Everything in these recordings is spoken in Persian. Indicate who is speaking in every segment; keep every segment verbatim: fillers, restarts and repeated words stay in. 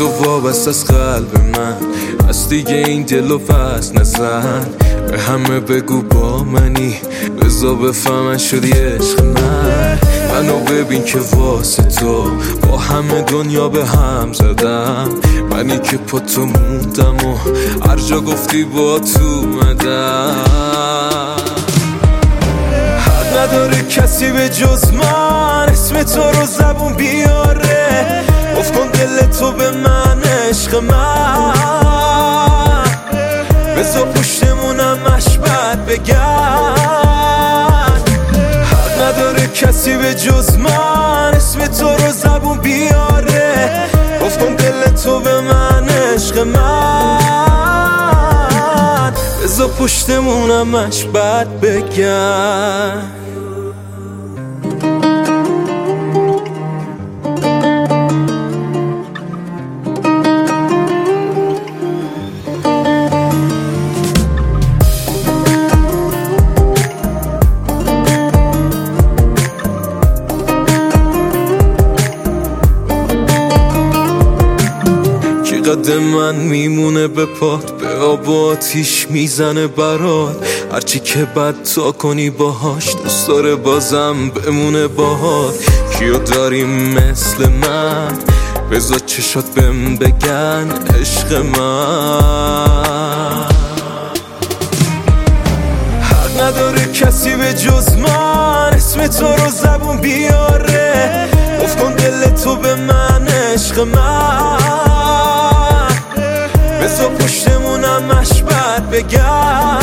Speaker 1: تو وابست از قلب من، از دیگه این دلو پس نزن. به همه بگو با منی، بزا بفهمن شدی عشق من. منو ببین که واسه تو با همه دنیا به هم زدم. منی که پا تو موندم و هر جا گفتی با تو اومدم. حد نداره کسی به جز من اسم تو رو زبون بیاره. گفت کن دل تو به من عشق من، بذار پشتمونم مشبت بگن. حد نداره کسی به جز من اسم تو رو زبون بیاره. گفت کن دل تو به من عشق من، بذار پشتمونم مشبت بگن. قد من میمونه به پات، به آب و آتیش میزنه برات. هرچی که بد تا کنی باهاش، دوست داره بازم بمونه باهات. کیو داریم مثل من؟ بذار چشات بهم بگن عشق من. حق نداره کسی به جز من اسم تو رو زبون بیاره. گفت کن دل تو به من عشق من، بذار پشتمونم مشبت بگن.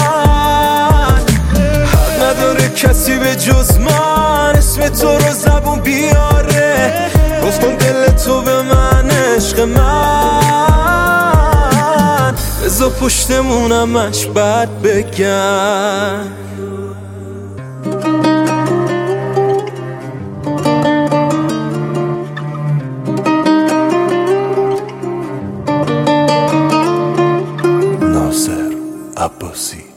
Speaker 1: حق نداره کسی به جز من اسم تو رو زبون بیاره. گفت کن دل تو به من عشق من، بذار پشتمونم مشبت بگن.
Speaker 2: ناصر عباسی.